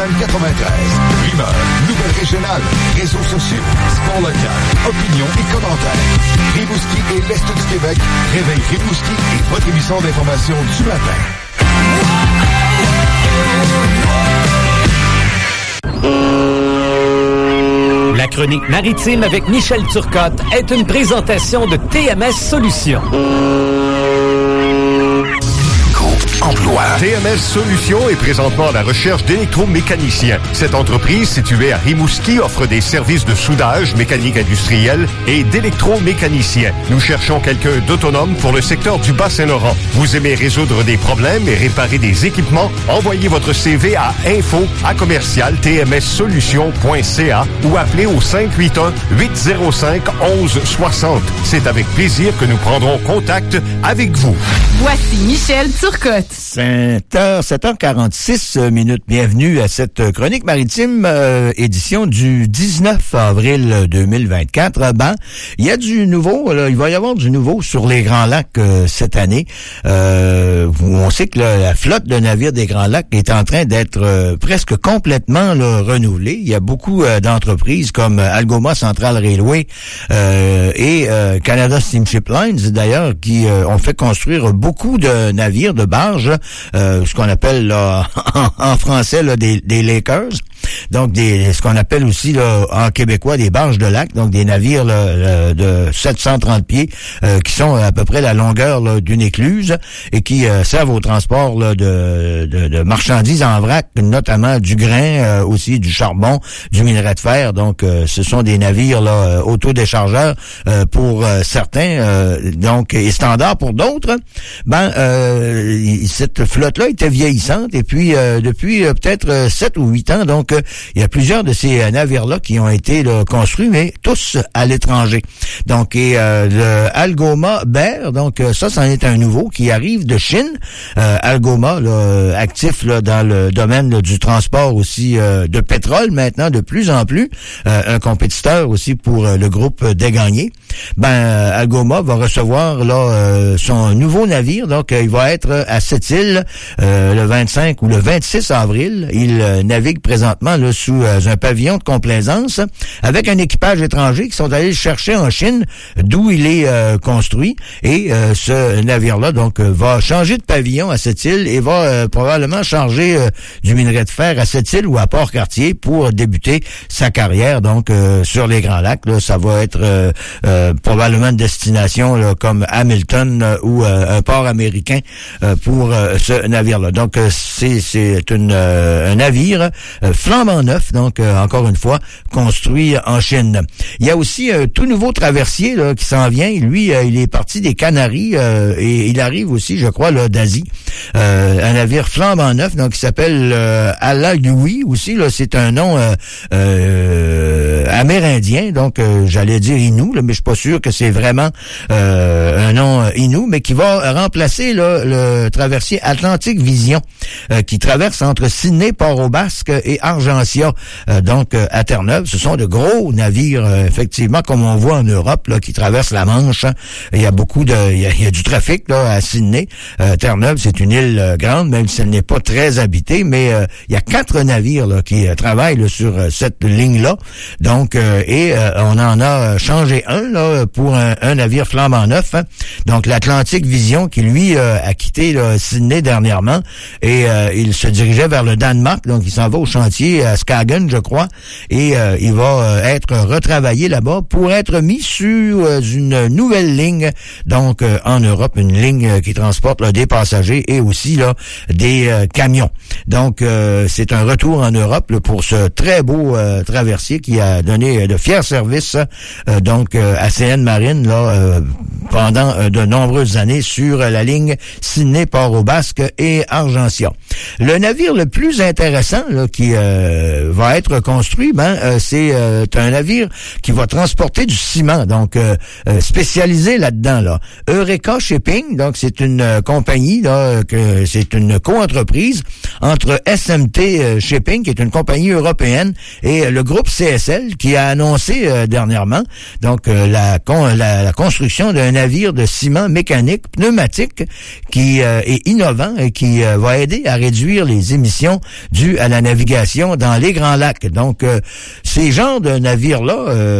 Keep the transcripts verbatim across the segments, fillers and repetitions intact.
Canal quatre-vingt-treize. Rumeurs, nouvelles régionales, réseaux sociaux, sport local, opinions et commentaires. Rimouski et l'Est du Québec. Réveil Rimouski et votre émission d'information du matin. La chronique maritime avec Michel Turcotte est une présentation de T M S Solutions. Emploi. T M S Solutions est présentement à la recherche d'électromécaniciens. Cette entreprise, située à Rimouski, offre des services de soudage, mécanique industrielle et d'électromécanicien. Nous cherchons quelqu'un d'autonome pour le secteur du Bas-Saint-Laurent. Vous aimez résoudre des problèmes et réparer des équipements? Envoyez votre C V à info à commercial t m s solutions point c a ou appelez au cinq huit un, huit zéro cinq, onze soixante. C'est avec plaisir que nous prendrons contact avec vous. Voici Michel Turcotte. sept heures, sept heures quarante-six minutes. Bienvenue à cette chronique maritime, euh, édition du dix-neuf avril deux mille vingt-quatre. Ben, il y a du nouveau, là, il va y avoir du nouveau sur les Grands Lacs euh, cette année. Euh, on sait que là, la flotte de navires des Grands Lacs est en train d'être euh, presque complètement là, renouvelée. Il y a beaucoup euh, d'entreprises comme Algoma Central Railway euh, et euh, Canada Steamship Lines, d'ailleurs, qui euh, ont fait construire beaucoup de navires, de barges, euh, ce qu'on appelle là, en, en français là, des, des Lakers. Donc, des, ce qu'on appelle aussi là, en québécois des barges de lac, donc des navires là, de sept cent trente pieds euh, qui sont à peu près la longueur là, d'une écluse et qui euh, servent au transport là, de, de, de marchandises en vrac, notamment du grain, euh, aussi du charbon, du minerai de fer. Donc, euh, ce sont des navires là, autodéchargeurs euh, pour euh, certains, euh, donc et standards pour d'autres. Ben, euh, cette flotte-là était vieillissante et puis euh, depuis euh, peut-être sept ou huit ans, donc il y a plusieurs de ces euh, navires-là qui ont été là, construits, mais tous à l'étranger. Donc, et euh, le Algoma Bear, donc euh, ça, c'en est un nouveau qui arrive de Chine. Euh, Algoma, là, actif là, dans le domaine là, du transport aussi euh, de pétrole maintenant, de plus en plus. Euh, un compétiteur aussi pour euh, le groupe des Gagnés. Ben, euh, Algoma va recevoir là euh, son nouveau navire. Donc, euh, il va être à Sept-Îles euh, le vingt-cinq ou le vingt-six avril. Il euh, navigue présentement là, sous euh, un pavillon de complaisance avec un équipage étranger qui sont allés le chercher en Chine, d'où il est euh, construit. Et euh, ce navire-là donc euh, va changer de pavillon à Sept-Îles et va euh, probablement charger euh, du minerai de fer à Sept-Îles ou à Port-Cartier pour débuter sa carrière donc euh, sur les Grands Lacs. Là, ça va être euh, euh, probablement une destination là, comme Hamilton euh, ou euh, un port américain euh, pour euh, ce navire-là. Donc euh, c'est c'est une, euh, un navire euh, flambant neuf, donc euh, encore une fois construit en Chine. Il y a aussi un tout nouveau traversier là, qui s'en vient. Lui, euh, il est parti des Canaries euh, et il arrive aussi, je crois, là, d'Asie. Euh, un navire flambant neuf, donc qui s'appelle euh, Alaoui aussi. Là, c'est un nom euh, euh, amérindien, donc euh, j'allais dire Inou, là, mais je suis pas sûr que c'est vraiment euh, un nom Inou, mais qui va remplacer là, le traversier Atlantic Vision, euh, qui traverse entre Sydney, Port-au-Basque et Argentia, euh, donc euh, à Terre-Neuve. Ce sont de gros navires, euh, effectivement, comme on voit en Europe, là, qui traversent la Manche. Hein. Il y a beaucoup de, il y a, il y a du trafic là à Sydney. Euh, Terre-Neuve, c'est une île euh, grande, même si elle n'est pas très habitée, mais euh, il y a quatre navires là, qui euh, travaillent là, sur euh, cette ligne-là. Donc, euh, et euh, on en a changé un là pour un, un navire flambant neuf. Hein. Donc, l'Atlantic Vision, qui lui euh, a quitté là, Sydney dernièrement, et euh, il se dirigeait vers le Danemark. Donc, il s'en va au chantier à Skagen, je crois, et euh, il va euh, être retravaillé là-bas pour être mis sur euh, une nouvelle ligne, donc euh, en Europe, une ligne euh, qui transporte là, des passagers et aussi là des euh, camions. Donc, euh, c'est un retour en Europe là, pour ce très beau euh, traversier qui a donné euh, de fiers services euh, donc euh, à C N Marine là euh, pendant euh, de nombreuses années sur euh, la ligne Sydney, Port-au-Basque et Argentia. Le navire le plus intéressant là, qui euh, euh, va être construit, ben euh, c'est euh, un navire qui va transporter du ciment, donc euh, euh, spécialisé là-dedans là. Eureka Shipping, donc c'est une euh, compagnie là que c'est une co-entreprise entre S M T euh, Shipping, qui est une compagnie européenne, et euh, le groupe C S L, qui a annoncé euh, dernièrement donc euh, la, con, la la construction d'un navire de ciment mécanique pneumatique qui euh, est innovant et qui euh, va aider à réduire les émissions dues à la navigation dans les Grands Lacs. Donc euh, ces genres de navires là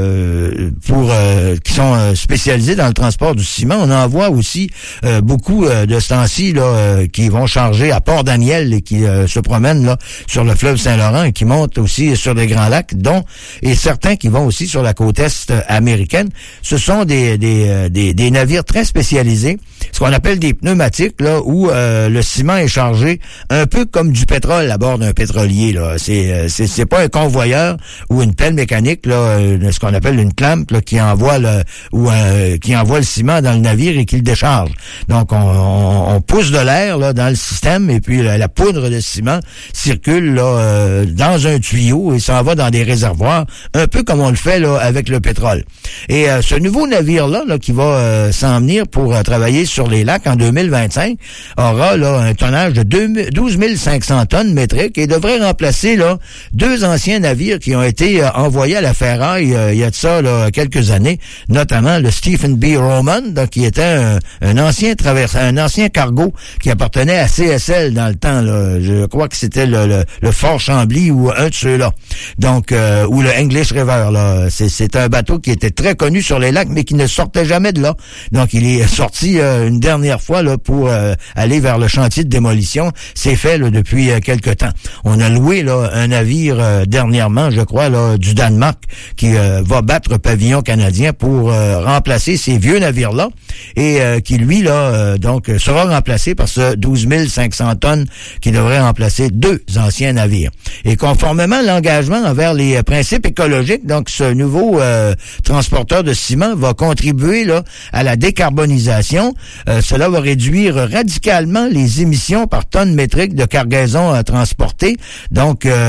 euh, pour euh, qui sont euh, spécialisés dans le transport du ciment, on en voit aussi euh, beaucoup euh, de ce temps-ci là euh, qui vont charger à Port-Daniel et qui euh, se promènent là sur le fleuve Saint-Laurent et qui montent aussi sur les Grands Lacs, dont et certains qui vont aussi sur la côte est américaine. Ce sont des des euh, des, des navires très spécialisés, ce qu'on appelle des pneumatiques là, où euh, le ciment est chargé un peu comme du pétrole à bord d'un pétrolier là. C'est c'est c'est pas un convoyeur ou une pelle mécanique là, ce qu'on appelle une clamp là, qui envoie le ou euh, qui envoie le ciment dans le navire et qui le décharge. Donc on, on, on pousse de l'air là dans le système et puis la, la poudre de ciment circule là euh, dans un tuyau et s'en va dans des réservoirs, un peu comme on le fait là avec le pétrole. Et euh, ce nouveau navire là, là qui va euh, s'en venir pour euh, travailler sur les lacs en deux mille vingt-cinq aura là un tonnage de douze mille cinq cents tonnes métriques et devrait remplacer là deux anciens navires qui ont été euh, envoyés à la ferraille euh, il y a de ça là quelques années, notamment le Stephen B. Roman, donc, qui était un, un ancien travers, un ancien cargo qui appartenait à C S L dans le temps là. Je crois que c'était le, le, le Fort Chambly ou un de ceux-là. Donc euh, ou le English River là, c'est c'est un bateau qui était très connu sur les lacs mais qui ne sortait jamais de là. Donc il est sorti euh, une dernière fois là pour euh, aller vers le chantier de démolition. C'est fait là, depuis euh, quelque temps. On a loué là un navire euh, dernièrement, je crois là du Danemark qui euh, va battre pavillon canadien pour euh, remplacer ces vieux navires là et euh, qui lui là euh, donc sera remplacé par ce douze mille cinq cents tonnes qui devrait remplacer deux anciens navires. Et conformément à l'engagement envers les euh, principes écologiques, donc ce nouveau euh, transporteur de ciment va contribuer là à la décarbonisation. Euh, cela va réduire radicalement les émissions par tonne métrique de cargaison à transporter. Donc euh,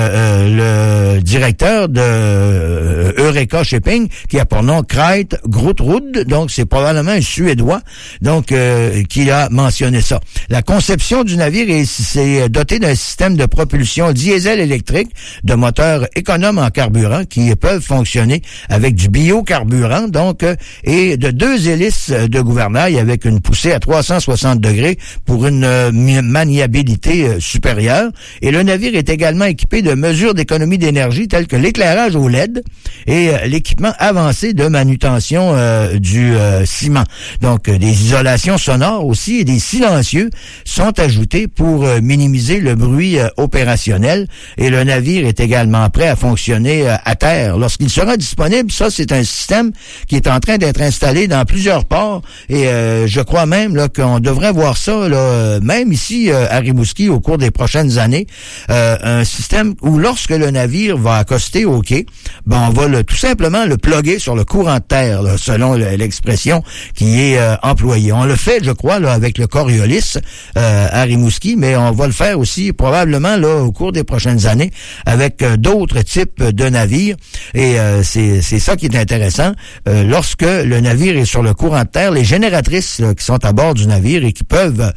euh, le directeur de euh, Eureka Shipping, qui a pour nom Kreit Grootrud, donc c'est probablement un Suédois, donc euh, qui a mentionné ça. La conception du navire est, c'est doté d'un système de propulsion diesel électrique, de moteurs économes en carburant qui peuvent fonctionner avec du biocarburant, donc euh, et de deux hélices de gouvernail avec une poussée à trois cent soixante degrés pour une euh, maniabilité euh, supérieure. Et le navire est également équipé de mesures d'économie d'énergie telles que l'éclairage au L E D et euh, l'équipement avancé de manutention euh, du euh, ciment. Donc euh, des isolations sonores aussi et des silencieux sont ajoutés pour euh, minimiser le bruit euh, opérationnel. Et le navire est également prêt à fonctionner euh, à terre lorsqu'il sera disponible. Ça, c'est un système qui est en train d'être installé dans plusieurs ports et euh, je crois même là qu'on devrait voir ça là, même ici euh, à Rimouski au cours des prochaines années, euh, un système où lorsque le navire va accoster au quai, ben on va le, tout simplement le plugger sur le courant de terre là, selon le, l'expression qui est euh, employée. On le fait, je crois, là avec le Coriolis euh, à Rimouski, mais on va le faire aussi probablement là au cours des prochaines années avec euh, d'autres types de navires et euh, c'est c'est ça qui est intéressant. Euh, lorsque le navire est sur le courant de terre, les génératrices là, qui sont à bord du navire et qui peuvent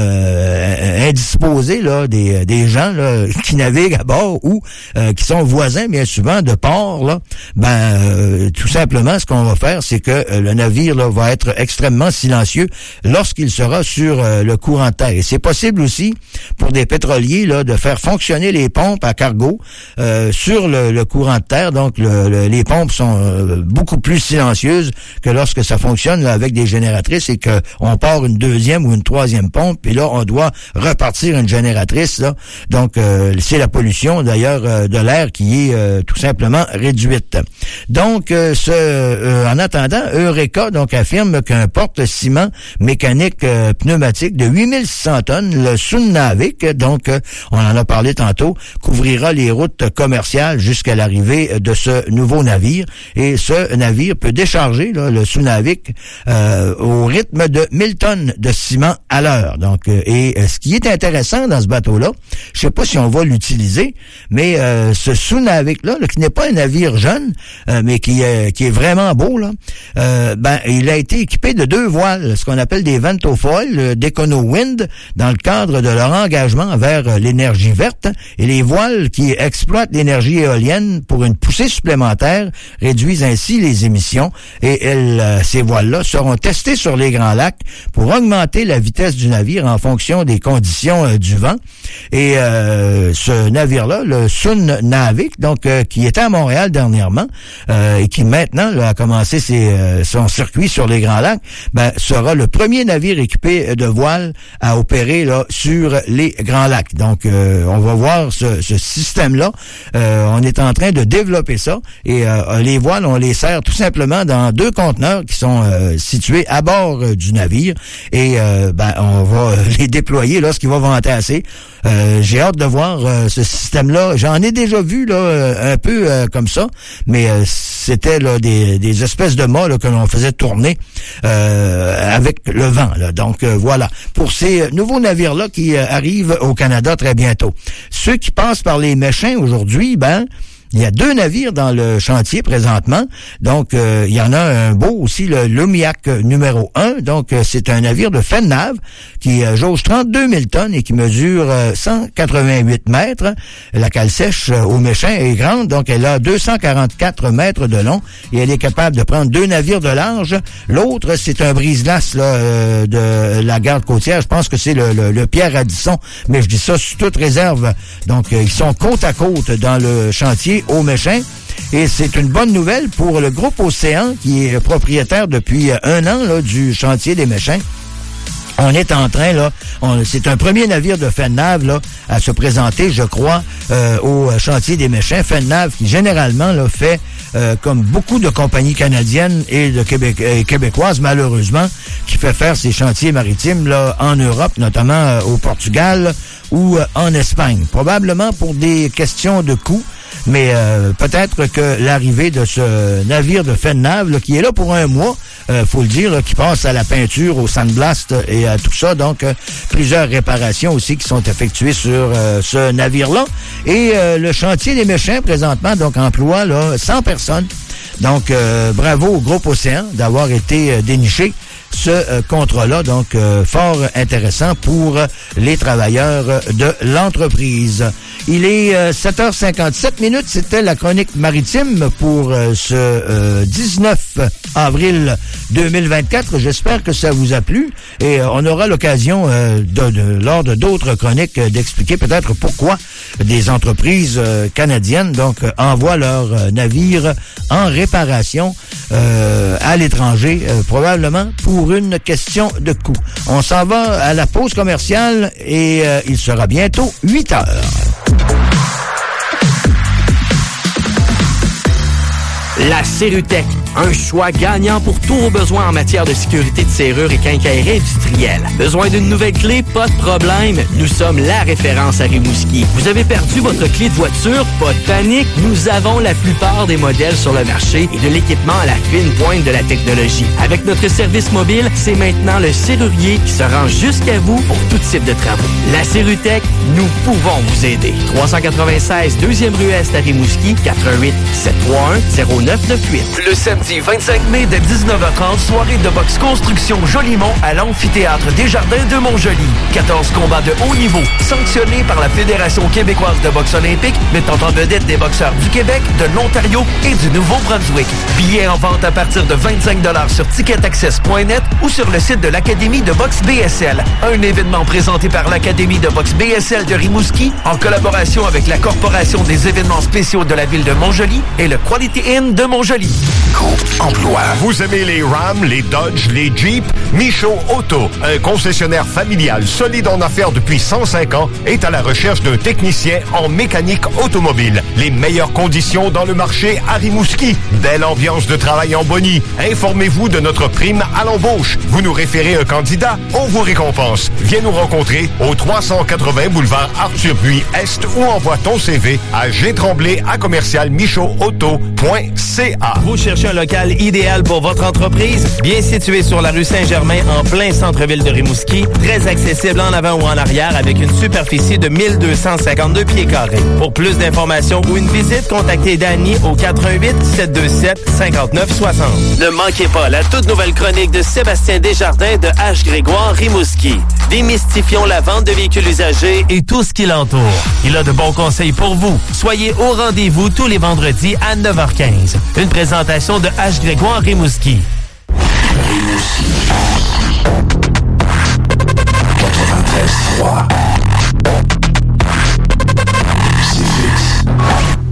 euh, indisposer là des des gens là, qui naviguent à bord ou euh, qui sont voisins bien souvent de port là, ben euh, tout simplement ce qu'on va faire, c'est que euh, le navire là va être extrêmement silencieux lorsqu'il sera sur euh, le courant de terre. Et c'est possible aussi pour des pétroliers là de faire fonctionner les pompes à cargo euh, sur le, le courant de terre. Donc le, le, les pompes sont euh, beaucoup plus silencieuses que lorsque ça fonctionne là, avec des génératrices et que on part une deuxième ou une troisième pompe et là on doit repartir une génératrice là. Donc euh, c'est la pollution d'ailleurs euh, de l'air qui est euh, tout simplement réduite. Donc euh, ce euh, en attendant, Eureka donc affirme qu'un porte-ciment mécanique euh, pneumatique de huit mille six cents tonnes, le Sunnavik, donc euh, on en a parlé tantôt, couvrira les routes commerciales jusqu'à l'arrivée de ce nouveau navire. Et ce navire peut décharger là, le Sunnavik euh, au rythme de mille tonnes de ciment à l'heure. Donc euh, et euh, ce qui est intéressant dans ce bateau-là, je sais pas si on va l'utiliser, mais euh, ce sous-navire-là, là, qui n'est pas un navire jeune, euh, mais qui, euh, qui est vraiment beau, là, euh, ben, il a été équipé de deux voiles, ce qu'on appelle des Ventofoil d'EconoWind, dans le cadre de leur engagement vers l'énergie verte, et les voiles qui exploitent l'énergie éolienne pour une poussée supplémentaire réduisent ainsi les émissions, et elles, euh, ces voiles-là seront testées sur les Grands Lacs pour augmenter la vitesse du navire en fonction des conditions euh, du vent. Et euh, ce navire-là, le Sun Navik, donc euh, qui était à Montréal dernièrement euh, et qui maintenant là, a commencé ses, euh, son circuit sur les Grands Lacs, ben, sera le premier navire équipé de voiles à opérer là sur les Grands Lacs. Donc, euh, on va voir ce, ce système-là. Euh, on est en train de développer ça et euh, les voiles, on les sert tout simplement dans deux conteneurs qui sont euh, situés à bord euh, du navire et euh, ben, on va les déployer lorsqu'il va venter assez. Euh, j'ai hâte de voir euh, ce système-là. J'en ai déjà vu là un peu euh, comme ça, mais euh, c'était là des, des espèces de mâts là, que l'on faisait tourner euh, avec le vent. Là. Donc euh, voilà, pour ces nouveaux navires-là qui euh, arrivent au Canada très bientôt. Ceux qui passent par les Méchins aujourd'hui, ben il y a deux navires dans le chantier présentement. Donc, euh, il y en a un beau aussi, le Lumiac numéro un. Donc, euh, c'est un navire de Fennav qui euh, jauge trente-deux mille tonnes et qui mesure euh, cent quatre-vingt-huit mètres. La cale sèche euh, au Méchant est grande, donc elle a deux cent quarante-quatre mètres de long et elle est capable de prendre deux navires de large. L'autre, c'est un brise-glace là, euh, de la garde côtière. Je pense que c'est le, le, le Pierre Radisson, mais je dis ça sous toute réserve. Donc, euh, ils sont côte à côte dans le chantier au Méchant. Et c'est une bonne nouvelle pour le groupe Océan, qui est propriétaire depuis un an là, du chantier des Méchants. On est en train, là, on, c'est un premier navire de Fennav là, à se présenter, je crois, euh, au chantier des Méchants. Fennav, qui généralement là, fait, euh, comme beaucoup de compagnies canadiennes et de Québec, et québécoises, malheureusement, qui fait faire ces chantiers maritimes là, en Europe, notamment euh, au Portugal ou euh, en Espagne. Probablement pour des questions de coût. Mais euh, peut-être que l'arrivée de ce navire de Fennav, là, qui est là pour un mois, euh, faut le dire, là, qui passe à la peinture, au sandblast et à tout ça. Donc, euh, plusieurs réparations aussi qui sont effectuées sur euh, ce navire-là. Et euh, le chantier des Méchants, présentement, donc emploie là, cent personnes. Donc, euh, bravo au groupe Océan d'avoir été euh, déniché ce euh, contrat-là, donc euh, fort intéressant pour euh, les travailleurs de l'entreprise. Il est euh, sept heures cinquante-sept minutes, c'était la chronique maritime pour euh, ce euh, dix-neuf avril deux mille vingt-quatre. J'espère que ça vous a plu et euh, on aura l'occasion euh, de, de, lors de d'autres chroniques euh, d'expliquer peut-être pourquoi des entreprises euh, canadiennes donc euh, envoient leurs euh, navires en réparation euh, à l'étranger, euh, probablement pour une question de coût. On s'en va à la pause commerciale et euh, il sera bientôt huit heures. La Serrutech, un choix gagnant pour tous vos besoins en matière de sécurité de serrure et quincaillerie industrielle. Besoin d'une nouvelle clé? Pas de problème. Nous sommes la référence à Rimouski. Vous avez perdu votre clé de voiture? Pas de panique. Nous avons la plupart des modèles sur le marché et de l'équipement à la fine pointe de la technologie. Avec notre service mobile, c'est maintenant le serrurier qui se rend jusqu'à vous pour tout type de travaux. La Serrutech, nous pouvons vous aider. trois cent quatre-vingt-seize deuxième rue Est à Rimouski, quatre un huit, sept trois un, zéro neuf neuf huit. Le samedi vingt-cinq mai dès dix-neuf heures trente, soirée de boxe construction Jolimont à l'amphithéâtre Desjardins de Montjoly. quatorze combats de haut niveau, sanctionnés par la Fédération québécoise de boxe olympique, mettant en vedette des boxeurs du Québec, de l'Ontario et du Nouveau-Brunswick. Billets en vente à partir de vingt-cinq dollars sur ticket access point net ou sur le site de l'Académie de boxe B S L. Un événement présenté par l'Académie de boxe B S L de Rimouski en collaboration avec la Corporation des événements spéciaux de la ville de Montjoly et le Quality Inn de Montjoly. Groupe Emploi. Vous aimez les Ram, les Dodge, les Jeep? Michaud Auto, un concessionnaire familial solide en affaires depuis cent cinq ans, est à la recherche d'un technicien en mécanique automobile. Les meilleures conditions dans le marché à Rimouski. Belle ambiance de travail en boni. Informez-vous de notre prime à l'embauche. Vous nous référez un candidat, on vous récompense. Viens nous rencontrer au trois cent quatre-vingts boulevard Arthur Buis Est ou envoie ton C V à gtremblay à commercial michaud auto point c a. Vous cherchez un local idéal pour votre entreprise, bien situé sur la rue Saint-Germain en plein centre-ville de Rimouski, très accessible en avant ou en arrière avec une superficie de mille deux cent cinquante-deux pieds carrés. Pour plus d'informations ou une visite, contactez Danny au quatre un huit, sept deux sept, cinq neuf six zéro. Ne manquez pas la toute nouvelle chronique de Sébastien Desjardins de H. Grégoire Rimouski. Démystifions la vente de véhicules usagés et tout ce qui l'entoure. Il a de bons conseils pour vous. Soyez au rendez-vous tous les vendredis à neuf heures quinze. Une présentation de H. Grégoire Rimouski. Rimouski. quatre-vingt-treize trois.